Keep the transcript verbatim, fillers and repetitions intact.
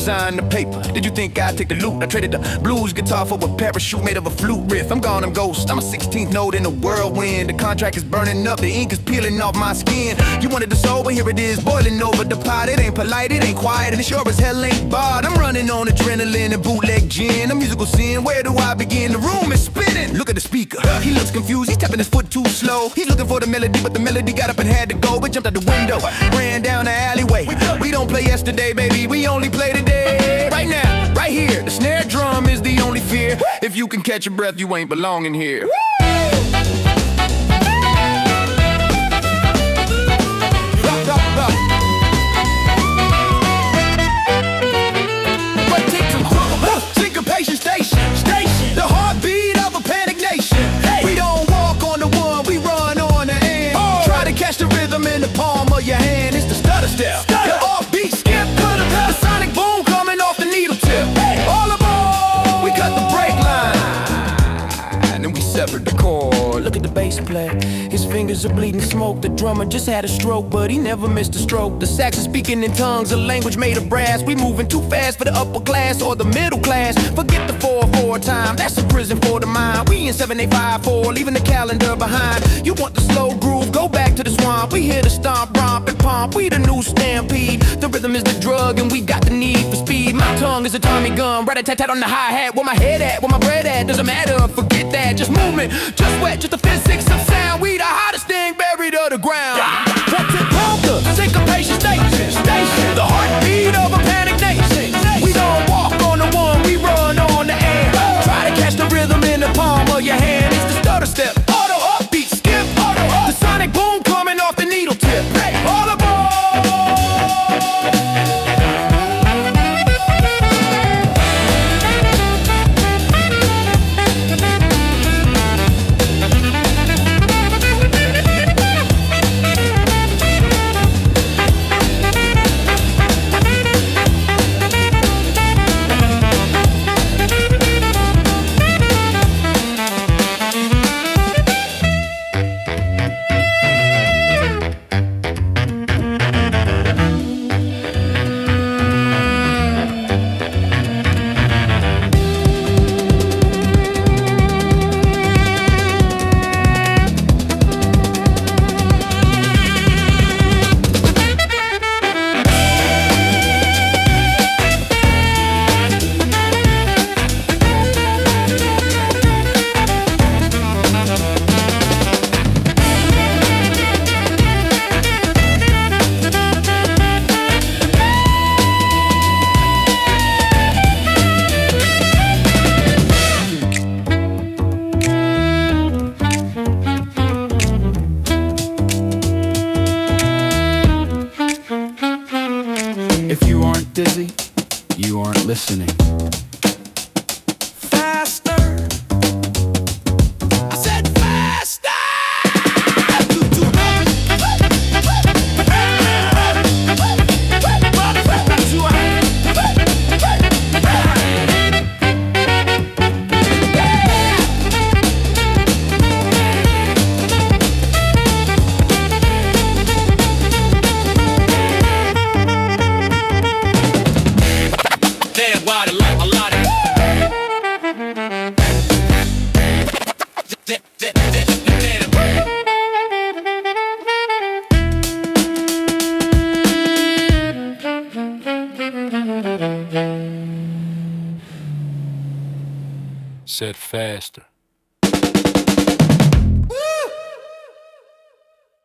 sign the paper. Did you think I'd take the loot? I traded the blues guitar for a parachute made of a flute riff. I'm gone, I'm ghost, I'm a sixteenth note in a whirlwind. The contract is burning up, the ink is peeling off my skin. You wanted the soul, but here it is, boiling over the pot. It ain't polite, it ain't quiet, and it sure as hell ain't barred. I'm running on adrenaline and bootleg gin. A musical sin, where do I begin? The room is spinning. Look at the speaker, he looks confused, he's tapping his foot too slow. He's looking for the melody, but the melody got up and had to go. But jumped out the window, ran down the alleyway. We don't play yesterday, baby, we only play today. Right now, right here, the snare drum is the only fear. If you can catch your breath, you ain't belonging here. Syncopation station, station, the heartbeat of a panic nation. Hey. We don't walk on the one, we run on the end. Oh. Try to catch the rhythm in the palm of your hand. It's the stutter step, the offbeat skip, the sonic boom coming off the needle tip. Hey. All aboard, we cut the brake line and we severed the cord. Look at the bass player, his fingers are bleeding smoke. The drummer just had a stroke, but he never missed a stroke. The sax is speaking in tongues, a language made of brass. We moving too fast for the upper class or the middle class. Forget the four four time, that's a prison for the mind. We in seven eight five four, leaving the calendar behind. You want the slow groove, go back to the swamp. We here to stomp, romp, and pomp. We the new stampede. The rhythm is the drug, and we got the need for speed. My tongue is a Tommy gun, rat-a-tat-tat on the hi-hat. Where my head at, where my bread at, doesn't matter, forget that. Just movement, just wet, just the physics of sound. We the hottest thing buried to the ground. What's it called? The syncopation station, station, the heartbeat of a panic nation. We don't walk on the one, we run on the air. Try to catch the rhythm in the palm of your hand. It's the stutter step, auto upbeat, skip, auto up. The sonic boom coming off the needle tip. Hey, all aboard! If you aren't dizzy, you aren't listening. Faster! I said faster! Said faster.